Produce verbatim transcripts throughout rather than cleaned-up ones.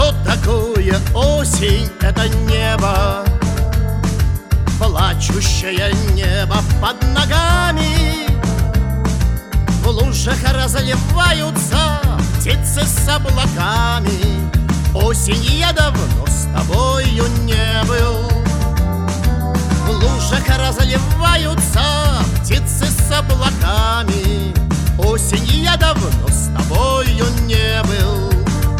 Что такое осень? Это небо, плачущее небо под ногами. В лужах разливаются птицы с облаками. Осень, я давно с тобою не был. В лужах разливаются птицы с облаками. Осень, я давно с тобою не был.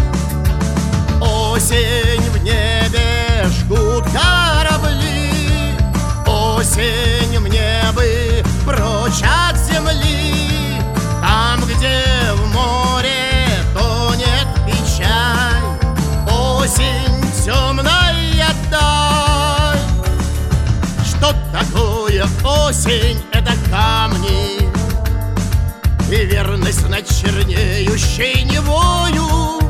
Осень, в небе жгут корабли. Осень, мне бы прочь от земли. Там, где в море тонет печаль. Осень, темная даль. Что такое осень? Это камни и верность над чернеющей Невою.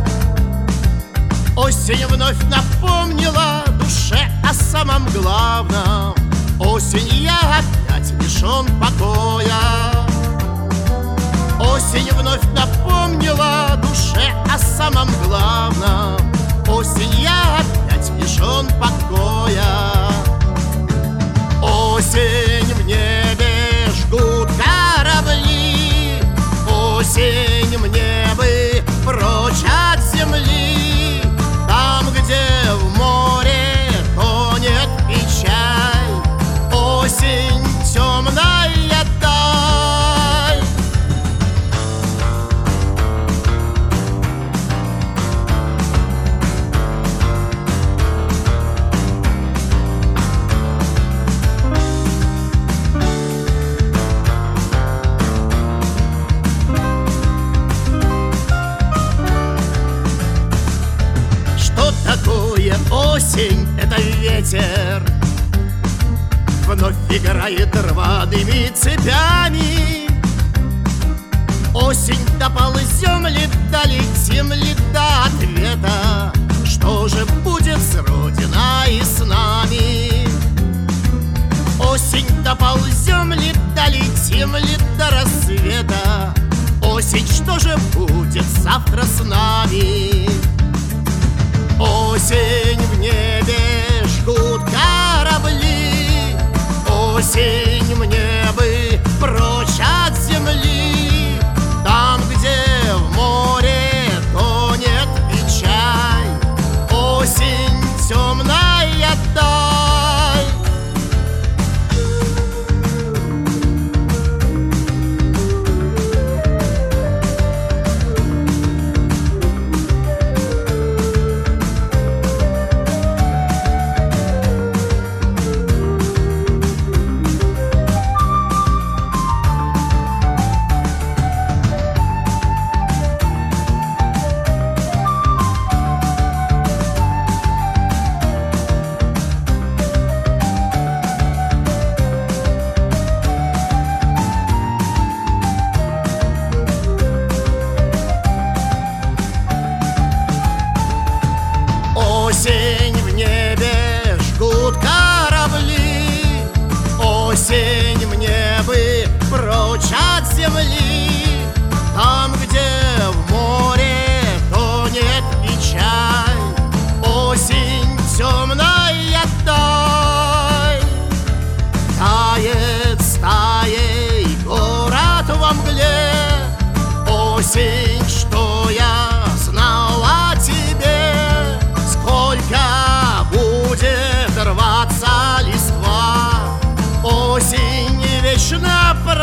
Осень вновь напомнила душе о самом главном. Осень, я опять лишен покоя. Осень вновь напомнила душе о самом главном. Осень, я опять лишен покоя. Осень, в небе жгут корабли. Осень, мне бы прочь от земли. Там, где в море тонет печаль. Осень, темная даль. Что такое осень? Это ветер, вновь играет рваными цепями. Осень, доползем ли, долетим ли до ответа? Что же будет с Родиной и с нами? Осень, доползем ли, долетим ли до рассвета? Осень, что же будет завтра с нами? Осень, в небе жгут корабли. Осень, мне бы прочь от земли. Там, где в море тонет печаль. Осень, темная даль. Осень, в небе жгут корабли. Осень, мне бы прочь от земли. Там, где в море тонет печаль. Осень, темная даль. Тает стаей город во мгле. Осень, что я знал о тебе. Сколько будет рваться листва. Осень, вечно